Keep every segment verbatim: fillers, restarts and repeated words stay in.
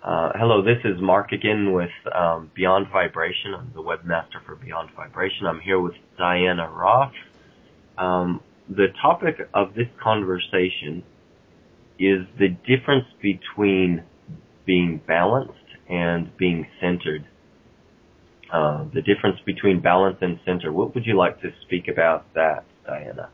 Uh, hello, this is Mark again with um, Beyond Vibration. I'm the webmaster for Beyond Vibration. I'm here with Diana Roth. Um, the topic of this conversation is the difference between being balanced and being centered. Uh, the difference between balance and center. What would you like to speak about that, Diana?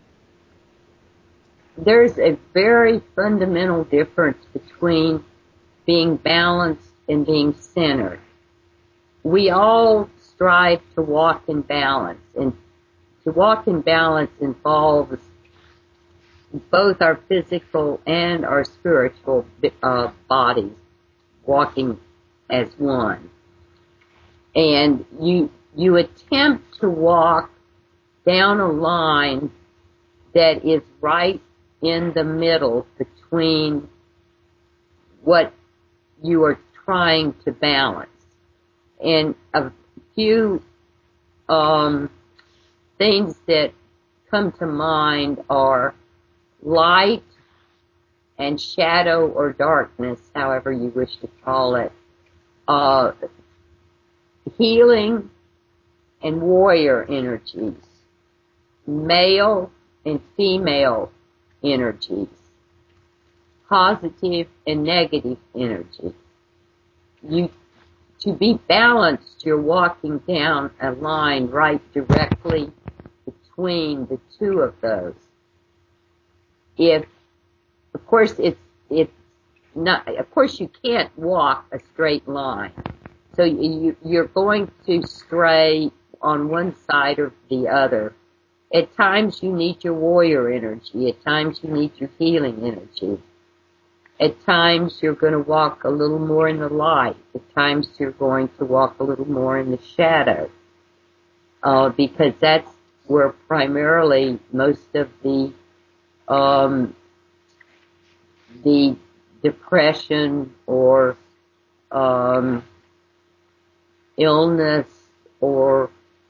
There's a very fundamental difference between being balanced and being centered. We all strive to walk in balance, and to walk in balance involves both our physical and our spiritual uh, bodies walking as one. And you you attempt to walk down a line that is right in the middle between what you are trying to balance. And a few um, things that come to mind are light and shadow or darkness, however you wish to call it, uh, healing and warrior energies, male and female energies, positive and negative energy. You, to be balanced, you're walking down a line right directly between the two of those. If, of course, it's, it's not, of course you can't walk a straight line. So you, you're going to stray on one side or the other. At times you need your warrior energy. At times you need your healing energy. At times you're going to walk a little more in the light. At times you're going to walk a little more in the shadow. Uh, because that's where primarily most of the, um, the depression or, um, illness or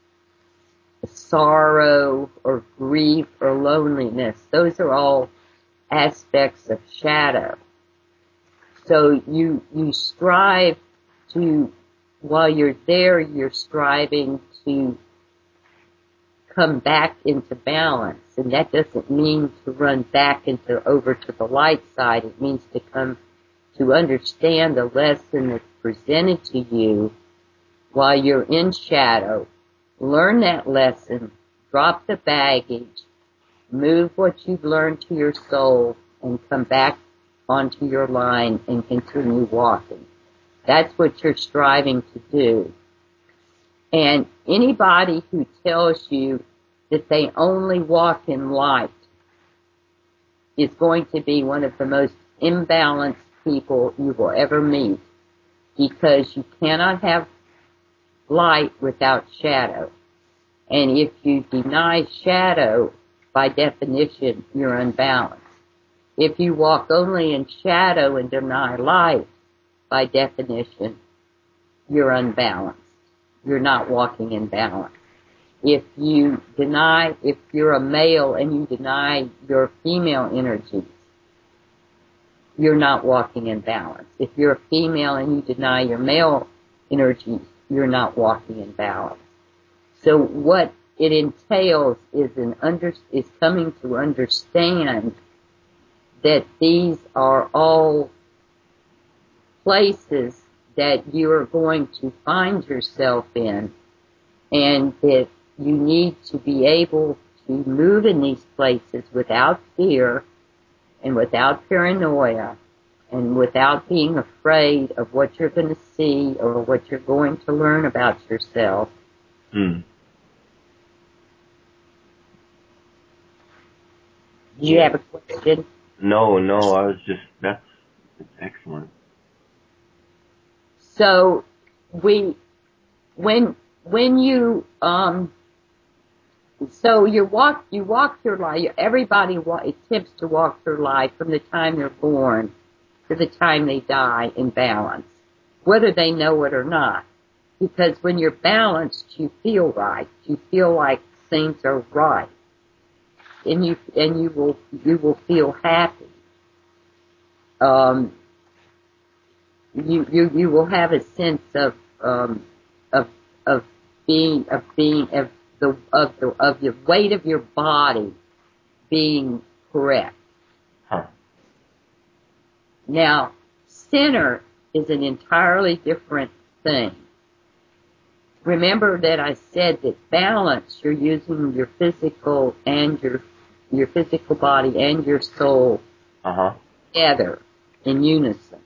sorrow or grief or loneliness, those are all aspects of shadow. So you, you strive to, while you're there, you're striving to come back into balance. And that doesn't mean to run back into, over to the light side. It means to come to understand the lesson that's presented to you while you're in shadow. Learn that lesson, drop the baggage, move what you've learned to your soul, and come back onto your line and continue walking. That's what you're striving to do. And anybody who tells you that they only walk in light is going to be one of the most imbalanced people you will ever meet, because you cannot have light without shadow. And if you deny shadow, by definition, you're unbalanced. If you walk only in shadow and deny light, by definition, you're unbalanced. You're not walking in balance. If you deny, if you're a male and you deny your female energies, you're not walking in balance. If you're a female and you deny your male energies, you're not walking in balance. So what it entails is an under, is coming to understand that these are all places that you are going to find yourself in, and that you need to be able to move in these places without fear and without paranoia and without being afraid of what you're going to see or what you're going to learn about yourself. Mm. Do you have a question? No, no, I was just, that's, that's excellent. So, we, when, when you, um, so you walk, you walk your life, everybody wa- attempts to walk their life from the time they're born to the time they die in balance, whether they know it or not. Because when you're balanced, you feel right. You feel like things are right. And you, and you will, you will feel happy. Um, you, you, you will have a sense of, um, of, of being, of being, of the, of the, of the weight of your body being correct. Huh. Now, center is an entirely different thing. Remember that I said that balance, you're using your physical and your, your physical body and your soul Uh-huh. together in unison.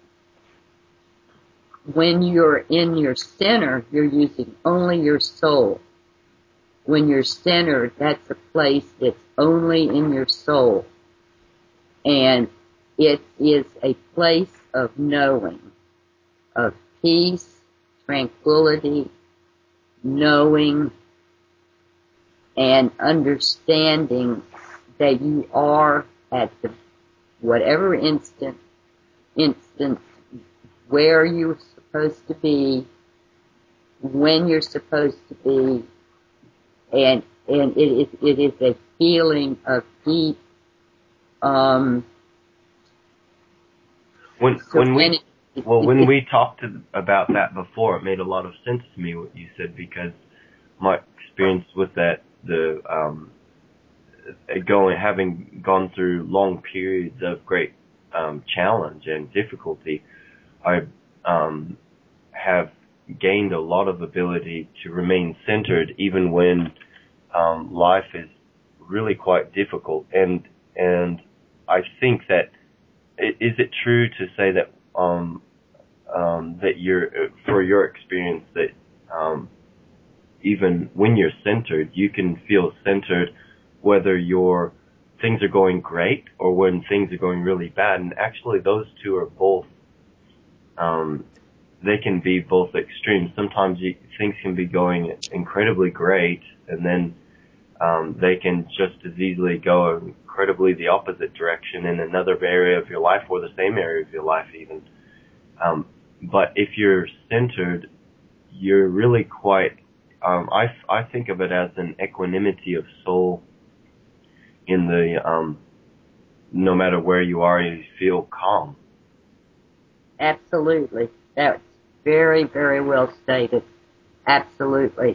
When you're in your center, you're using only your soul. When you're centered, that's a place that's only in your soul. And it is a place of knowing, of peace, tranquility, knowing, and understanding that you are at the whatever instant, instant where you're supposed to be, when you're supposed to be, and and it is it is a feeling of deep um When when we serenity. well when we talked to, about that before, it made a lot of sense to me what you said, because my experience with that, the um going having gone through long periods of great um challenge and difficulty, I um have gained a lot of ability to remain centered even when um life is really quite difficult. And and I think that, is it true to say that um um that you're, for your experience, that um even when you're centered, you can feel centered whether your things are going great or when things are going really bad? And actually those two are both um they can be both extremes. Sometimes you, things can be going incredibly great, and then um, they can just as easily go incredibly the opposite direction in another area of your life, or the same area of your life even. Um, but if you're centered, you're really quite, um, I, I think of it as an equanimity of soul in the, um, no matter where you are, you feel calm. Absolutely. That's very, very well stated. Absolutely.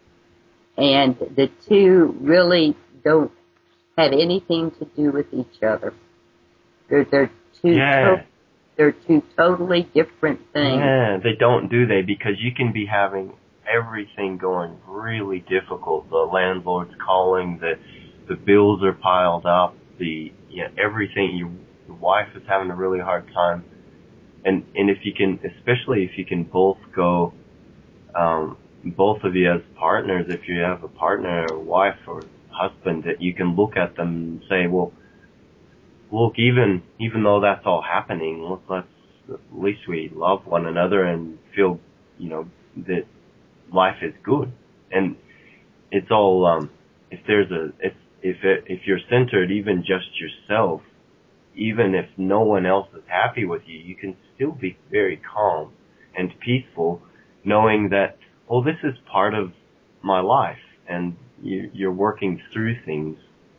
And the two really don't have anything to do with each other. They're, they're two, Yeah. to- they're two totally different things. Yeah, they don't, do they? Because you can be having everything going really difficult. The landlord's calling, the the bills are piled up, the yeah, everything. Your, your wife is having a really hard time, and and if you can, especially if you can both go, um, both of you as partners, if you have a partner, or wife, or husband, that you can look at them and say, well, look, even even though that's all happening, look, let's at least we love one another and feel, you know, that life is good. And it's all, um, if there's a, if, if it, if you're centered, even just yourself, even if no one else is happy with you, you can still be very calm and peaceful, knowing that, well, this is part of my life, and you, you're working through things.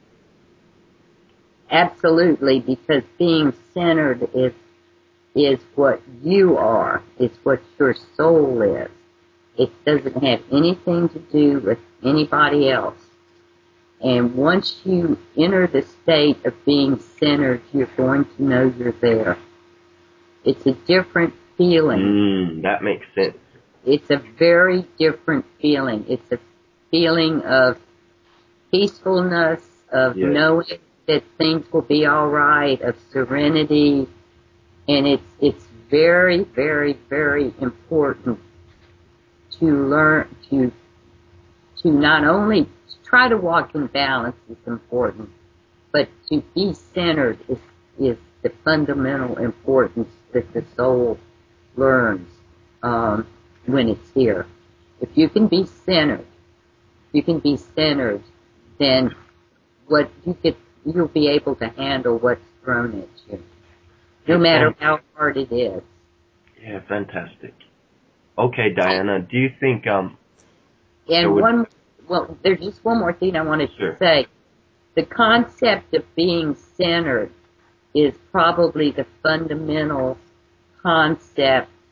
Absolutely, because being centered is is what you are. It's what your soul is. It doesn't have anything to do with anybody else. And once you enter the state of being centered, you're going to know you're there. It's a different feeling. Mm, that makes sense. It's a very different feeling. It's a feeling of peacefulness, of Yes. knowing that things will be all right, of serenity, and it's it's very, very, very important to learn to to not only try to walk in balance is important, but to be centered is is the fundamental importance that the soul learns um, when it's here. If you can be centered, you can be centered, then what you could you'll be able to handle what's thrown at you, no matter how hard it is. Yeah, fantastic. Okay, Diana, do you think, um, And would, one, well, there's just one more thing I wanted sure. to say. The concept of being centered is probably the fundamental concept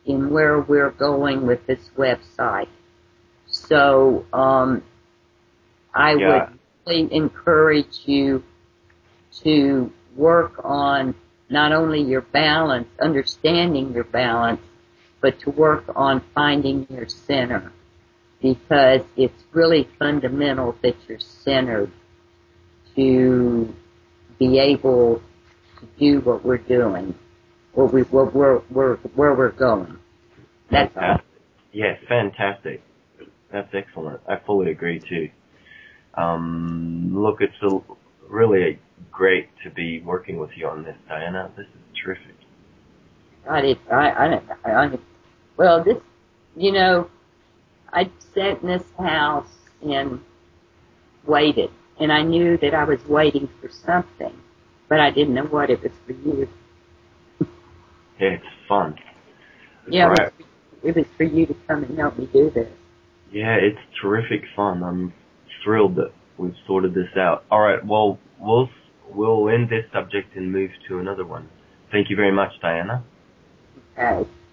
in where we're going with this website. So, um, I Yeah. would really encourage you to work on not only your balance, understanding your balance, but to work on finding your center, because it's really fundamental that you're centered to be able to do what we're doing, what we, what we're, we're, where we're going. That's all. Fantastic. Yes, fantastic. That's excellent. I fully agree too. Um, look, it's a, really great to be working with you on this, Diana. This is terrific. I did, I, I, I, I, well, this, you know, I sat in this house and waited, and I knew that I was waiting for something, but I didn't know what it was for you. Yeah, it's fun. Yeah, Right. it was, it was for you to come and help me do this. Yeah, it's terrific fun. I'm thrilled that we've sorted this out. All right, well, we'll we'll end this subject and move to another one. Thank you very much, Diana. Okay.